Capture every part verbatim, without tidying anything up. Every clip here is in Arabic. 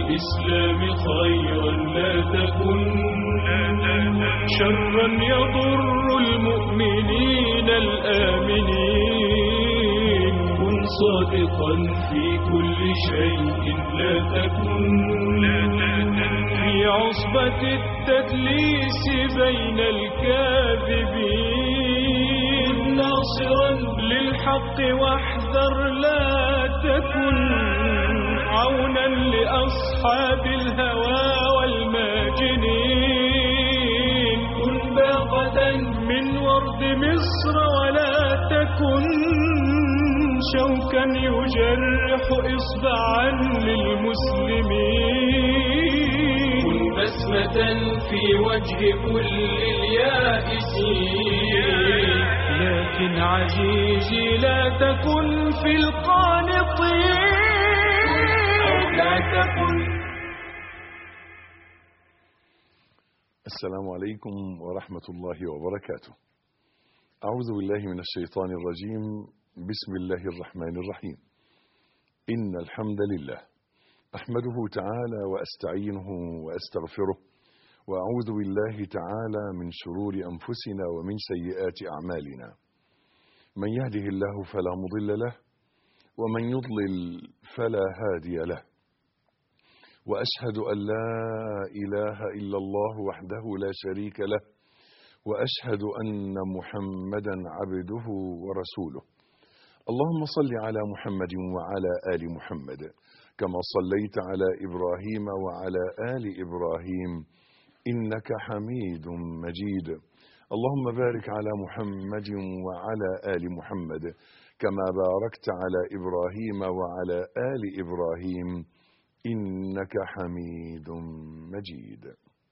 الإسلام خيرا لا تكن شرا يضر المؤمنين الآمنين. كن صادقا في كل شيء لا تكن في عصبة التدليس بين الكاذبين. ناصرا للحق واحذر لا تكن عونا لأصحاب الهوى والماجنين. كن باقة من ورد مصر ولا تكن شوكا يجرح إصبعا للمسلمين. كن بسمة في وجه كل اليائسين. لكن عزيزي لا تكن في القانطين. لا تكن. السلام عليكم ورحمة الله وبركاته. أعوذ بالله من الشيطان الرجيم. بسم الله الرحمن الرحيم. إن الحمد لله أحمده تعالى وأستعينه وأستغفره، وأعوذ بالله تعالى من شرور أنفسنا ومن سيئات أعمالنا. من يهده الله فلا مضل له، ومن يضلل فلا هادي له. وأشهد أن لا إله إلا الله وحده لا شريك له، وأشهد أن محمدا عبده ورسوله. اللهم صل على محمد وعلى آل محمد كما صليت على إبراهيم وعلى آل إبراهيم إنك حميد مجيد. اللهم بارك على محمد وعلى آل محمد كما باركت على إبراهيم وعلى آل إبراهيم إنك حميد مجيد.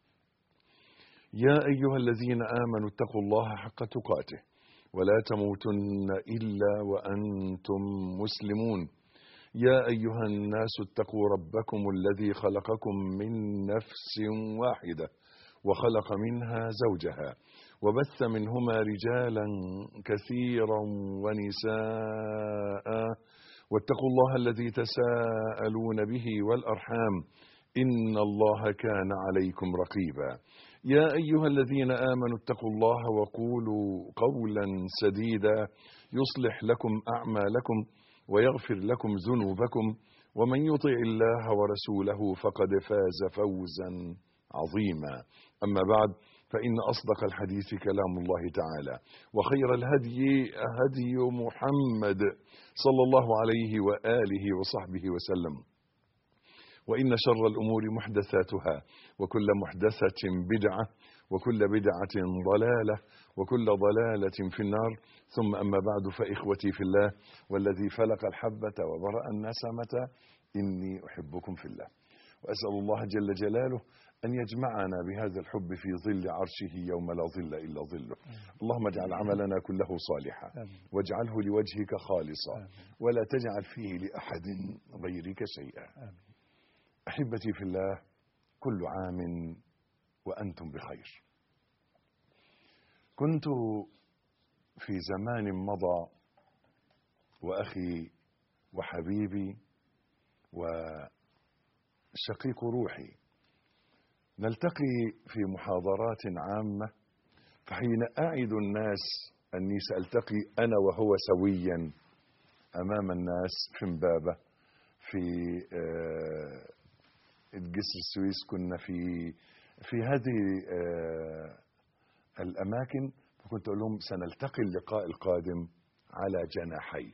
يا أيها الذين آمنوا اتقوا الله حق تقاته ولا تموتن إلا وأنتم مسلمون. يا أيها الناس اتقوا ربكم الذي خلقكم من نفس واحدة وخلق منها زوجها وبث منهما رجالا كثيرا ونساء، واتقوا الله الذي تساءلون به والأرحام إن الله كان عليكم رقيبا. يا أيها الذين آمنوا اتقوا الله وقولوا قولا سديدا يصلح لكم أعمالكم ويغفر لكم ذنوبكم، ومن يطع الله ورسوله فقد فاز فوزا عظيما. أما بعد، فإن أصدق الحديث كلام الله تعالى، وخير الهدي هدي محمد صلى الله عليه وآله وصحبه وسلم. وإن شر الأمور محدثاتها، وكل محدثة بدعة، وكل بدعة ضلالة، وكل ضلالة في النار. ثم أما بعد، فإخوتي في الله والذي فلق الحبة وبرأ النسمة إني أحبكم في الله، وأسأل الله جل جلاله أن يجمعنا بهذا الحب في ظل عرشه يوم لا ظل إلا ظله. اللهم اجعل عملنا كله صالحا، واجعله لوجهك خالصا، ولا تجعل فيه لأحد غيرك شيئا. أحبتي في الله، كل عام وأنتم بخير. كنت في زمان مضى وأخي وحبيبي وشقيق روحي نلتقي في محاضرات عامة، فحين أعد الناس أني سألتقي أنا وهو سويا أمام الناس في امبابة في جسر السويس، كنا في في هذه الأماكن، فكنت أقول لهم سنلتقي اللقاء القادم على جناحين،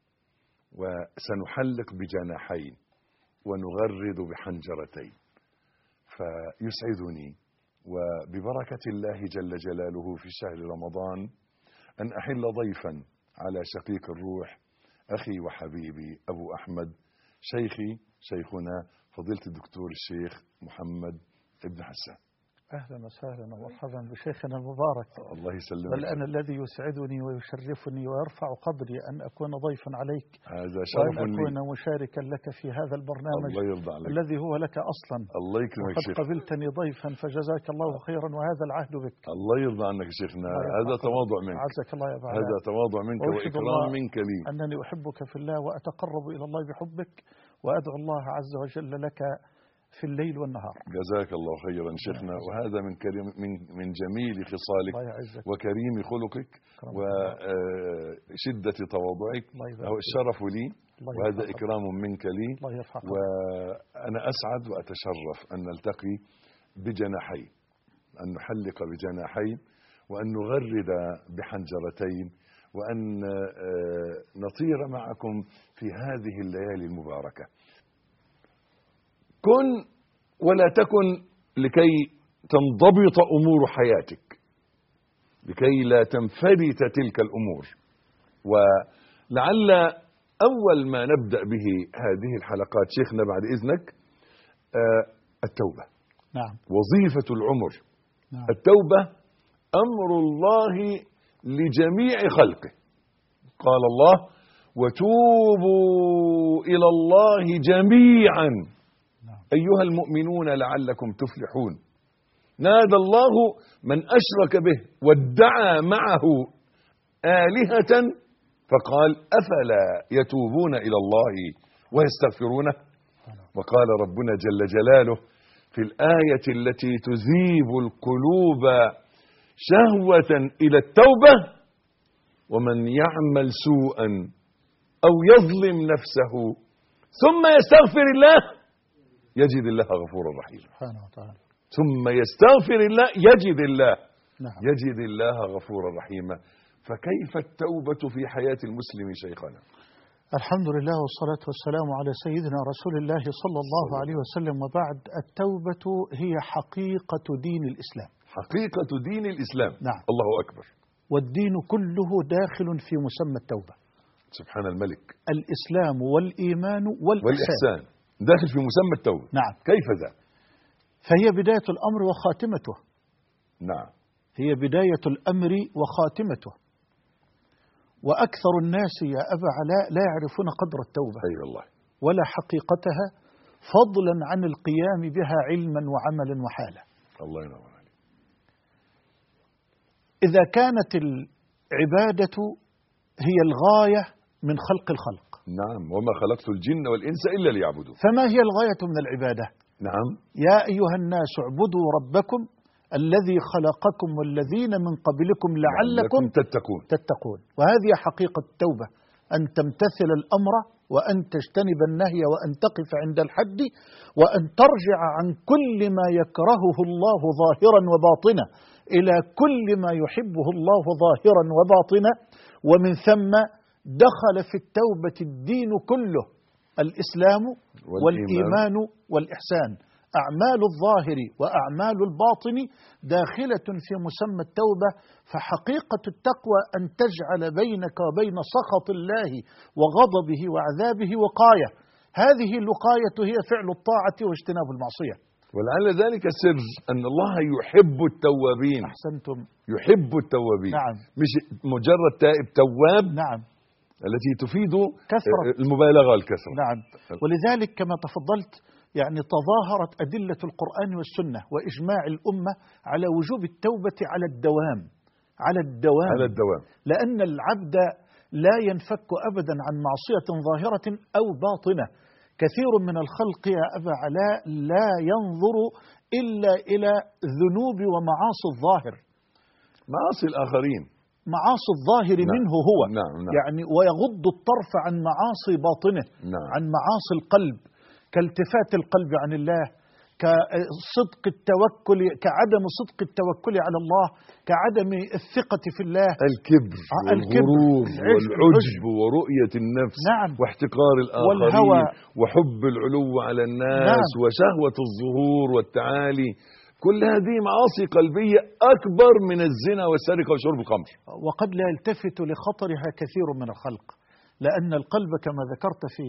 وسنحلق بجناحين، ونغرد بحنجرتين. فيسعدني وببركة الله جل جلاله في شهر رمضان أن أحل ضيفا على شقيق الروح أخي وحبيبي أبو أحمد، شيخي شيخنا فضيلة الدكتور الشيخ محمد ابن حسان. أهلا وسهلا ومرحبا بشيخنا المبارك. الله يسلمك. بل أنا الذي يسعدني ويشرفني ويرفع قدري أن أكون ضيفا عليك، هذا شرف وأن أكون لي. مشاركا لك في هذا البرنامج. الله يرضى عليك. الذي هو لك أصلا. الله يكرمك وقد شيخ. قبلتني ضيفا فجزاك الله خيرا، وهذا العهد بك. الله يرضى عنك شيخنا، هذا تواضع منك. عزك الله يا بعلا. هذا تواضع منك وإكرام منك لي. أنني أحبك في الله وأتقرب إلى الله بحبك، وأدعو الله عز وجل لك في الليل والنهار. جزاك الله خيرا شيخنا، وهذا من كريم من من جميل خصالك الله يعزك. وكريم خلقك وشدة تواضعك. هو الشرف لي وهذا إكرام منك لي، وأنا أسعد وأتشرف أن نلتقي بجناحين، أن نحلق بجناحين، وأن نغرد بحنجرتين، وأن نطير معكم في هذه الليالي المباركة. كن ولا تكن لكي تنضبط أمور حياتك، لكي لا تنفلت تلك الأمور. ولعل أول ما نبدأ به هذه الحلقات شيخنا بعد إذنك التوبة. نعم. وظيفة العمر. نعم. التوبة أمر الله لجميع خلقه. قال الله: وتوبوا إلى الله جميعا أيها المؤمنون لعلكم تفلحون. نادى الله من أشرك به وادعى معه آلهة فقال: أفلا يتوبون إلى الله ويستغفرونه. وقال ربنا جل جلاله في الآية التي تذيب القلوب شهوة إلى التوبة: ومن يعمل سوءا أو يظلم نفسه ثم يستغفر الله يجد الله غفورا رحيما. سبحانه وتعالى. ثم يستغفر الله يجد الله نعم. يجد الله غفورا رحيما. فكيف التوبة في حياة المسلم شيخنا؟ الحمد لله والصلاة والسلام على سيدنا رسول الله صلى الله عليه وسلم، وبعد. التوبة هي حقيقة دين الإسلام. حقيقة دين الإسلام. نعم. الله أكبر. والدين كله داخل في مسمى التوبة. سبحان الملك. الإسلام والإيمان والإحسان, والإحسان داخل في مسمى التوبة. نعم. كيف ذا؟ فهي بداية الأمر وخاتمته. نعم. هي بداية الأمر وخاتمته. وأكثر الناس يا أبا علاء لا يعرفون قدر التوبة. أي والله. ولا حقيقتها، فضلا عن القيام بها علما وعملا وحالا. الله ينور عليك. إذا كانت العبادة هي الغاية من خلق الخلق. نعم. وما خلقت الجن والإنس إلا ليعبدون. فما هي الغاية من العبادة؟ نعم. يا أيها الناس اعبدوا ربكم الذي خلقكم والذين من قبلكم لعلكم تتقون. تتقون. وهذه حقيقة التوبة، أن تمتثل الأمر وأن تجتنب النهي وأن تقف عند الحد وأن ترجع عن كل ما يكرهه الله ظاهرا وباطنا إلى كل ما يحبه الله ظاهرا وباطنا. ومن ثم دخل في التوبة الدين كله: الإسلام والإيمان والإحسان. أعمال الظاهر وأعمال الباطن داخلة في مسمى التوبة. فحقيقة التقوى أن تجعل بينك وبين سخط الله وغضبه وعذابه وقاية. هذه الوقاية هي فعل الطاعة واجتناب المعصية. ولعل ذلك سر أن الله يحب التوابين. أحسنتم. يحب التوابين. نعم. مش مجرد تائب تواب. نعم. التي تفيد كثرة المبالغة الكثرة. نعم. ولذلك كما تفضلت يعني تظاهرت أدلة القرآن والسنة وإجماع الأمة على وجوب التوبة على الدوام. على الدوام. على الدوام. لأن العبد لا ينفك أبدا عن معصية ظاهرة أو باطنة. كثير من الخلق يا أبا علاء لا ينظر إلا إلى ذنوب ومعاصي الظاهر. معاصي الآخرين. معاصي الظاهر نعم. منه هو. نعم. نعم. يعني ويغض الطرف عن معاصي باطنه. نعم. عن معاصي القلب، كالتفات القلب عن الله، كصدق التوكل، كعدم صدق التوكل على الله، كعدم الثقة في الله، الكبر والغرور والعجب ورؤية النفس. نعم. واحتقار الآخرين والهوى وحب العلو على الناس. نعم. وشهوة الظهور والتعالي. كل هذه معاصي قلبية أكبر من الزنا والسرقة وشرب الخمر. وقد لا يلتفت لخطرها كثير من الخلق، لأن القلب كما ذكرت في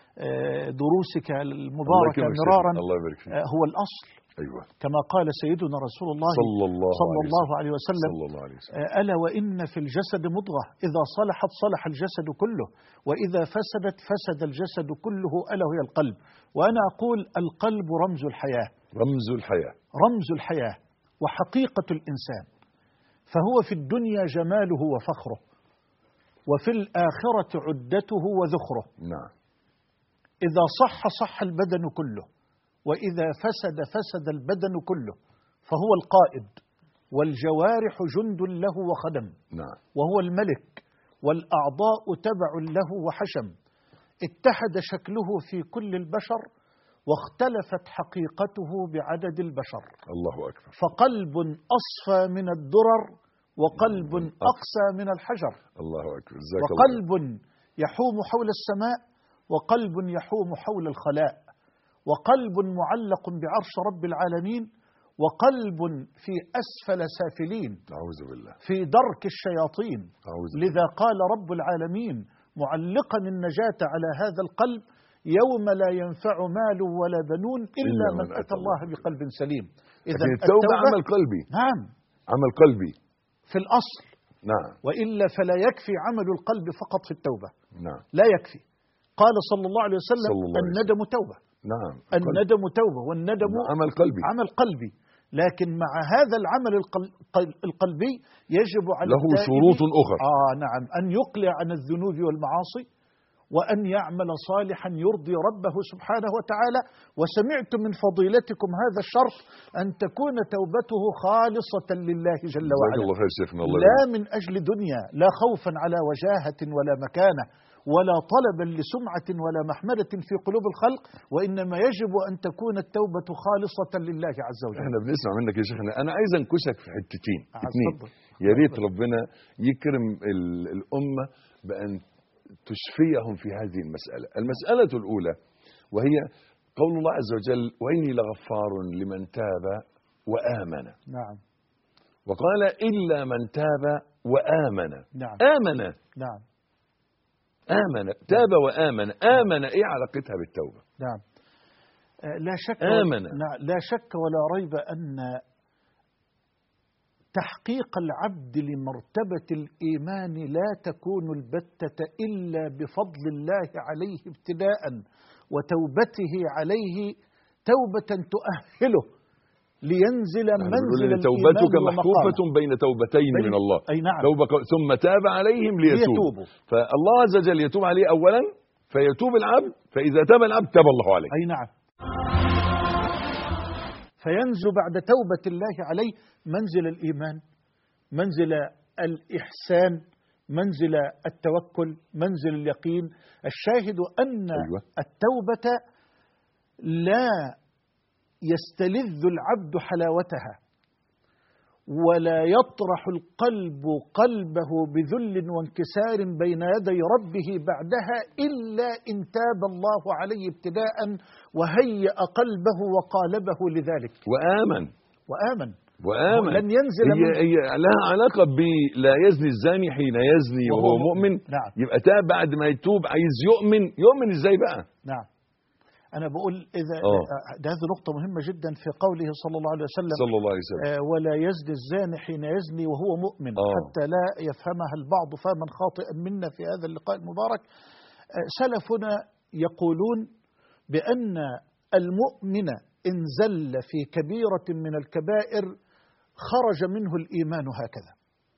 دروسك المباركة مرارا هو الأصل. أيوة. كما قال سيدنا رسول الله صلى الله, صلى الله عليه وسلم: صلى الله عليه وسلم: ألا وإن في الجسد مضغة إذا صلحت صلح الجسد كله وإذا فسدت فسد الجسد كله ألا وهي القلب. وأنا أقول القلب رمز الحياة. رمز الحياة. رمز الحياة وحقيقة الإنسان. فهو في الدنيا جماله وفخره، وفي الآخرة عدته وذخره. نعم. إذا صح صح البدن كله، وإذا فسد فسد البدن كله، فهو القائد والجوارح جند له وخدم، نعم. وهو الملك والأعضاء تبع له وحشم. اتحد شكله في كل البشر واختلفت حقيقته بعدد البشر. الله أكبر. فقلب أصفى من الدرر وقلب أقسى من الحجر. الله أكبر. جزاك الله. وقلب يحوم حول السماء وقلب يحوم حول الخلاء، وقلب معلق بعرش رب العالمين، وقلب في أسفل سافلين، أعوذ بالله، في درك الشياطين. أعوذ لذا بالله. قال رب العالمين معلقا النجاة على هذا القلب: يوم لا ينفع مال ولا بنون إلا من أتى الله بقلب سليم. إذا التوبة عمل قلبي. نعم، عمل قلبي في الأصل. نعم. وإلا فلا يكفي عمل القلب فقط في التوبة. نعم. لا يكفي. قال صلى الله عليه وسلم: صلى الله عليه وسلم. الندم توبة. نعم. الندم توبة، والندم عمل قلبي. عمل قلبي. لكن مع هذا العمل القلبي يجب على له شروط أخرى. آه نعم، أن يقلع عن الذنوب والمعاصي، وأن يعمل صالحا يرضي ربه سبحانه وتعالى. وسمعت من فضيلتكم هذا الشرط: أن تكون توبته خالصة لله جل وعلا، الله خير شيخنا. الله لا من أجل دنيا، لا خوفا على وجاهة ولا مكانة، ولا طلبا لسمعة ولا محمدة في قلوب الخلق، وإنما يجب أن تكون التوبة خالصة لله عز وجل. احنا بنسمع منك يا شيخنا. أنا عايز أنكشك في حتتين اثنين، يا ريت ربنا يكرم الأمة بأن تشفيهم في هذه المسألة. المسألة الأولى وهي قول الله عز وجل: وإني لغفار لمن تاب وآمن. نعم. وقال: إلا من تاب وآمن. نعم. آمن. نعم. آمن. تاب وآمن. آمن إيه علاقتها بالتوبة؟ نعم. لا شك آمن. لا شك ولا ريب أن تحقيق العبد لمرتبة الإيمان لا تكون البتة إلا بفضل الله عليه ابتداء، وتوبته عليه توبة تؤهله لينزل منزل الإيمان. توبتك محفوفة بين توبتين بين من الله. أي نعم. توبة ثم تاب عليهم ليتوبوا. ليتوبوا. فالله عز وجل يتوب عليه أولا فيتوب العبد، فإذا تاب العبد تاب الله عليه. أي نعم. فينزل بعد توبة الله عليه منزل الإيمان، منزل الإحسان، منزل التوكل، منزل اليقين. الشاهد أن أيوة. التوبة لا يستلذ العبد حلاوتها، ولا يطرح القلب قلبه بذل وانكسار بين يدي ربه بعدها إلا إن تاب الله عليه ابتداء وهيأ قلبه وقالبه لذلك وآمن. وآمن وآمن. لن ينزل هي, هي لها علاقة بلا يزني الزاني حين يزني وهو, وهو مؤمن. نعم. يبقى تاب بعد ما يتوب عايز يؤمن. يؤمن ازاي بقى؟ نعم. أنا بقول إذا أوه. ده هذه نقطة مهمة جدا في قوله صلى الله عليه وسلم صلى الله عليه وسلم آه ولا يزني الزاني حين يزني وهو مؤمن. أوه. حتى لا يفهمها البعض فهما خاطئا منا في هذا اللقاء المبارك. آه سلفنا يقولون بأن المؤمن إن زل في كبيرة من الكبائر خرج منه الإيمان هكذا،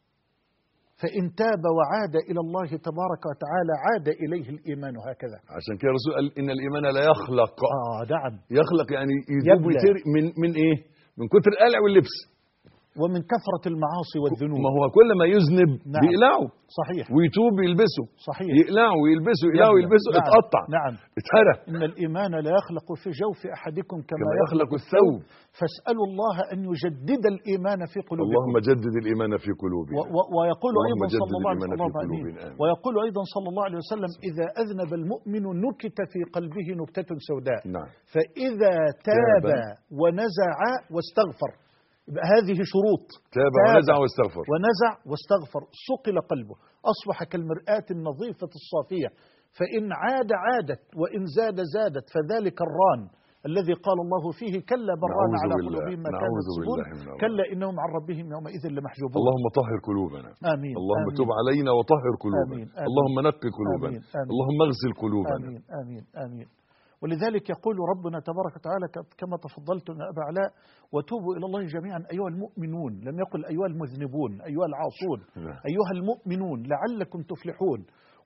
فإن تاب وعاد إلى الله تبارك وتعالى عاد إليه الإيمان هكذا. عشان كده الرسول قال إن الإيمان لا يخلق. آه نعم. يخلق يعني يذوب ويطير من من إيه؟ من كتر القلع واللبس ومن كثرة المعاصي والذنوب. ما هو كل ما يذنب نعم. بيقلعه. صحيح. ويتوب يلبسه. صحيح. يقلعه ويلبسه يقلعه ويلبسه. نعم. اتقطع. نعم. اتهرى. إن الإيمان لا يخلق في جوف أحدكم كما, كما يخلق, يخلق الثوب. فاسألوا الله أن يجدد الإيمان في قلوبكم. اللهم جدد الإيمان في قلوبنا. و و ويقول أيضا صلى الله عليه وسلم آمين. ويقول أيضا صلى الله عليه وسلم: إذا أذنب المؤمن نكت في قلبه نكتة سوداء. نعم. فإذا تاب ونزع واستغفر. هذه شروط. تاب ونزع واستغفر. ونزع واستغفر صقل قلبه، أصبح كالمرآة النظيفة الصافية، فإن عاد عادت وإن زاد زادت، فذلك الران الذي قال الله فيه: كلا بران على قلوبهم ما كانوا يكسبون كلا إنهم عن ربهم يومئذ لمحجوبون. اللهم طهر قلوبنا. آمين. اللهم آمين. تب علينا وطهر قلوبنا. آمين. آمين. اللهم نقي قلوبنا. آمين. آمين. اللهم اغسل قلوبنا. آمين. آمين. آمين. ولذلك يقول ربنا تبارك وتعالى كما تفضلتم يا أبا علاء: وتوبوا إلى الله جميعا أيها المؤمنون. لم يقل أيها المذنبون، أيها العاصون، أيها المؤمنون لعلكم تفلحون.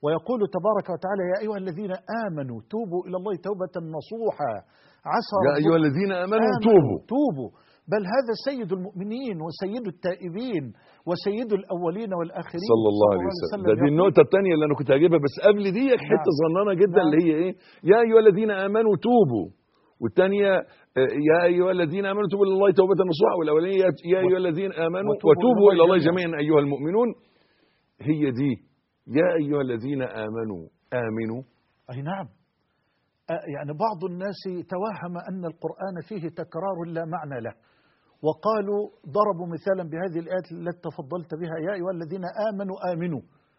ويقول تبارك وتعالى يا أيها الذين آمنوا توبوا إلى الله توبة نصوحا عسى يا أيها الذين آمنوا توبوا توبوا بل هذا سيد المؤمنين وسيد التائبين وسيد الأولين والآخرين صلى الله عليه وسلم. ده دي النقطة الثانية اللي أنا كنت هجيبها، بس قبل دي حتة نعم. صغننة جدا نعم. اللي هي إيه؟ يا أيها الذين آمنوا توبوا، والثانية يا أيها الذين آمنوا توبوا إلى الله توبة نصوحا، والأولانية يا أيها الذين آمنوا وتوبوا وتوبوا إلى الله جميعا جميعا أيها المؤمنون. هي دي يا أيها الذين آمنوا آمنوا. أي نعم. يعني بعض الناس توهم أن القرآن فيه تكرار لا معنى له، وقالوا ضربوا مثالا بهذه الآية التي تفضلت بها يا أيها الذين آمنوا آمنوا.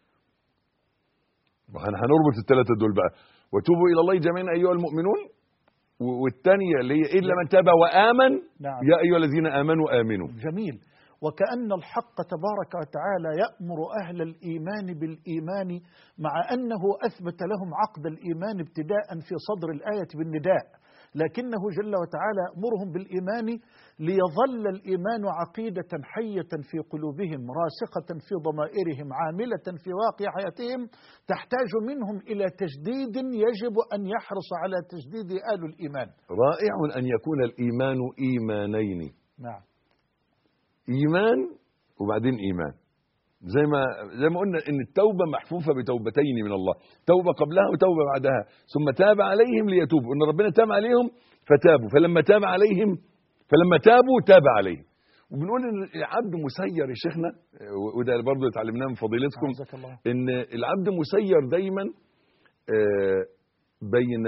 هنربط الثلاثة دول بقى، وتوبوا إلى الله جميعا أيها المؤمنون، والثانية اللي هي إلا من تاب وآمن. نعم. يا أيها الذين آمنوا آمنوا. جميل. وكأن الحق تبارك وتعالى يأمر أهل الإيمان بالإيمان مع أنه أثبت لهم عقد الإيمان ابتداء في صدر الآية بالنداء، لكنه جل وتعالى أمرهم بالإيمان ليظل الإيمان عقيدة حية في قلوبهم راسخة في ضمائرهم عاملة في واقع حياتهم، تحتاج منهم إلى تجديد يجب أن يحرص على تجديد آل الإيمان. رائع أن يكون الإيمان إيمانين. نعم. إيمان وبعدين إيمان، زي ما زي ما قلنا إن التوبة محفوفة بتوبتين من الله، توبة قبلها وتوبة بعدها، ثم تاب عليهم ليتوبوا، إن ربنا تاب عليهم فتابوا، فلما تاب عليهم فلما تابوا تاب عليهم. وبنقول إن العبد مسير يا شيخنا، وده برضه اتعلمناه من فضيلتكم، إن العبد مسير دايما بين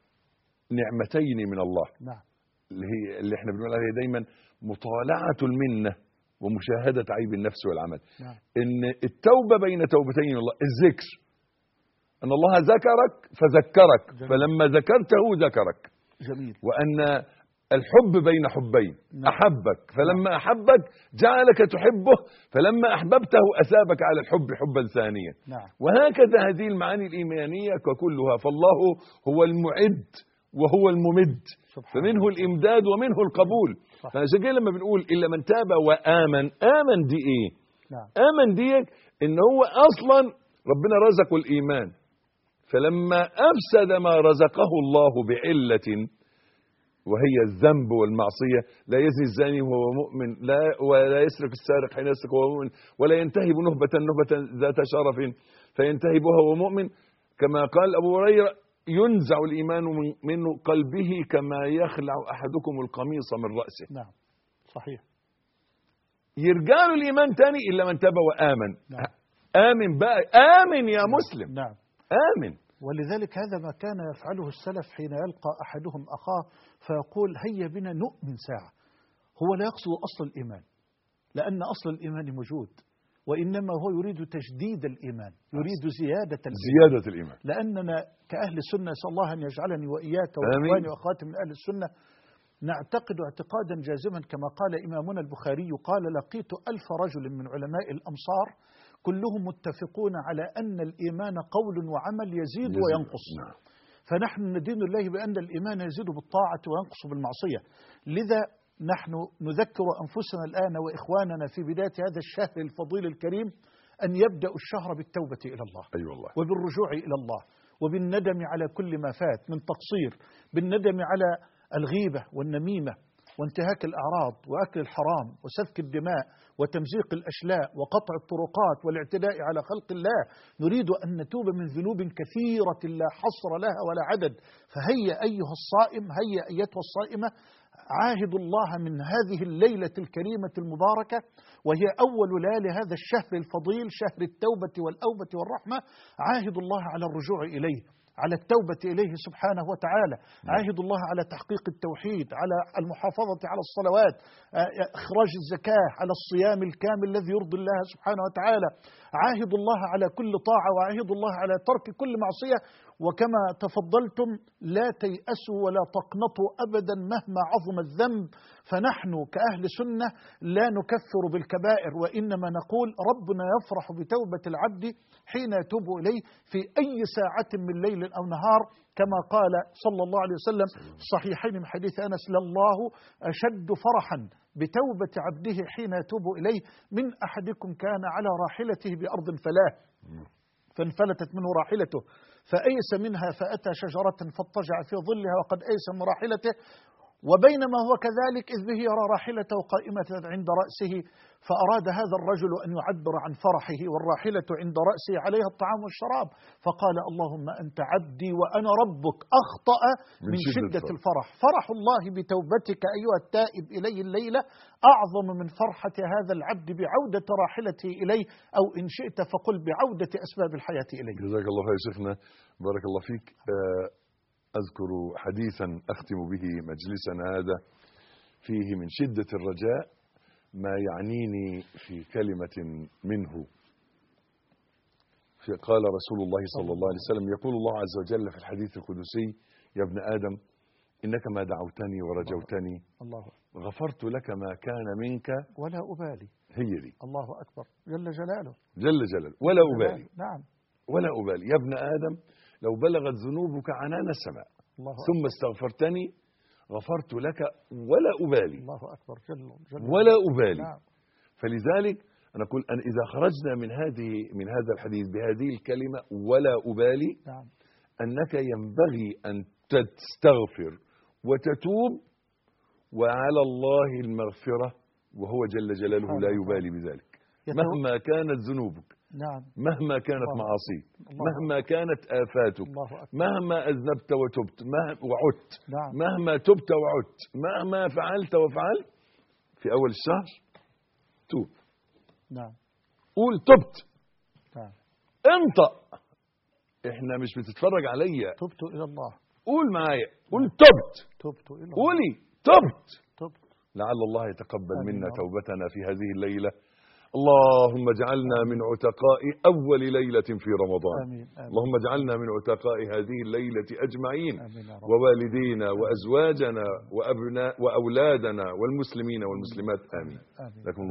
نعمتين من الله. نعم. اللي هي اللي احنا بنقول عليها دايما مطالعة المنة ومشاهدة عيب النفس والعمل. نعم. إن التوبة بين توبتين من الله، الذكر، أن الله ذكرك فذكرك، جميل. فلما ذكرته ذكرك. جميل. وأن الحب بين حبين. نعم. أحبك فلما أحبك جعلك تحبه، فلما أحببته أثابك على الحب حبا ثانيا. نعم. وهكذا هذه المعاني الإيمانية ككلها، فالله هو المعد وهو الممد، فمنه الإمداد ومنه القبول. فعشان كده لما بنقول إلا من تاب وآمن، آمن دي إيه؟ نعم. آمن دي إن هو أصلا ربنا رزقه الإيمان، فلما أفسد ما رزقه الله بعلة وهي الذنب والمعصية، لا يزني الزاني وهو مؤمن، لا ولا يسرق السارق حين يسرق وهو مؤمن، ولا ينتهب نهبة نهبة ذات شرف فينتهبها وهو مؤمن، كما قال أبو هريرة ينزع الإيمان من منه قلبه كما يخلع أحدكم القميص من رأسه. نعم صحيح. يرجع له الإيمان تاني إلا من تاب وآمن. نعم. آمن بقى، آمن يا مسلم. نعم. آمن. ولذلك هذا ما كان يفعله السلف حين يلقى أحدهم أخاه فيقول هيا بنا نؤمن ساعة. هو لا يقصد أصل الإيمان، لأن أصل الإيمان موجود، وإنما هو يريد تجديد الإيمان، يريد زيادة الإيمان. زيادة الإيمان. لأننا كأهل السنة نسأل الله أن يجعلني وإياك وإخواني وأخواتي من أهل السنة نعتقد اعتقادا جازما كما قال إمامنا البخاري قال لقيت ألف رجل من علماء الأمصار كلهم متفقون على أن الإيمان قول وعمل يزيد, يزيد وينقص. نعم. فنحن ندين الله بأن الإيمان يزيد بالطاعة وينقص بالمعصية. لذا نحن نذكر أنفسنا الآن وإخواننا في بداية هذا الشهر الفضيل الكريم أن يبدأ الشهر بالتوبة إلى الله. أي والله. وبالرجوع إلى الله وبالندم على كل ما فات من تقصير، بالندم على الغيبة والنميمة وانتهاك الأعراض وأكل الحرام وسفك الدماء وتمزيق الأشلاء وقطع الطرقات والاعتداء على خلق الله. نريد أن نتوب من ذنوب كثيرة لا حصر لها ولا عدد. فهيا أيها الصائم، هيا أيتها الصائمة، عاهد الله من هذه الليلة الكريمة المباركة وهي أول ليالي هذا الشهر الفضيل، شهر التوبة والأوبة والرحمة. عاهد الله على الرجوع إليه، على التوبة إليه سبحانه وتعالى. عاهد الله على تحقيق التوحيد، على المحافظة على الصلوات، إخراج الزكاة، على الصيام الكامل الذي يرضي الله سبحانه وتعالى. عاهد الله على كل طاعة، وعاهد الله على ترك كل معصية. وكما تفضلتم لا تيأسوا ولا تقنطوا أبدا مهما عظم الذنب، فنحن كأهل سنة لا نكفر بالكبائر، وإنما نقول ربنا يفرح بتوبة العبد حين يتوب إليه في أي ساعة من ليل أو نهار، كما قال صلى الله عليه وسلم صحيحين من حديث أنس: لله أشد فرحا بتوبة عبده حين يتوب إليه من أحدكم كان على راحلته بأرض فلاه فانفلتت منه راحلته فأيس منها فأتى شجرة فاضطجع في ظلها وقد أيس من راحلته، وبينما هو كذلك إذ به يرى راحلته قائمة عند رأسه، فأراد هذا الرجل أن يعبر عن فرحه والراحلة عند رأسه عليها الطعام والشراب، فقال اللهم أنت عبدي وأنا ربك، أخطأ من, من شدة, شدة الفرح. فرح الله بتوبتك أيها التائب إليه الليلة أعظم من فرحة هذا العبد بعودة راحلته إليه، أو إن شئت فقل بعودة أسباب الحياة إليه. جزاك الله خير شيخنا، بارك الله فيك. أذكر حديثا أختم به مجلسنا هذا فيه من شدة الرجاء ما يعنيني في كلمة منه. قال رسول الله صلى الله عليه وسلم: يقول الله عز وجل في الحديث القدسي: يا ابن آدم إنك ما دعوتني ورجوتني الله غفرت لك ما كان منك ولا أبالي. هي دي الله أكبر جل جلاله جل جلاله ولا أبالي. نعم ولا أبالي. يا ابن آدم لو بلغت ذنوبك عنان السماء الله ثم أكبر. استغفرتني غفرت لك ولا أبالي. الله أكبر جل جل ولا أبالي. نعم. فلذلك أنا أقول أن إذا خرجنا من هذه من هذا الحديث بهذه الكلمة ولا أبالي، نعم. أنك ينبغي أن تستغفر وتتوب وعلى الله المغفرة، وهو جل جلاله لا يبالي بذلك مهما كانت ذنوبك، نعم. مهما كانت معاصيك، مهما كانت آفاتك، مهما أذنبت وتبت وعدت، نعم. مهما تبت وعدت، مهما فعلت وفعلت، في أول الشهر توب. نعم. قول تبت. نعم. انطق. احنا مش بتتفرج عليا. تبت إلى الله. قول معايا، قول تبت. تبت إلى الله. قولي تبت. تبت. لعل الله يتقبل منا الله. توبتنا في هذه الليلة. اللهم اجعلنا من عتقاء أول ليلة في رمضان. آمين. آمين. اللهم اجعلنا من عتقاء هذه الليلة أجمعين. آمين يا رب. ووالدينا وأزواجنا وأبناء وأولادنا والمسلمين والمسلمات. آمين. آمين. لكم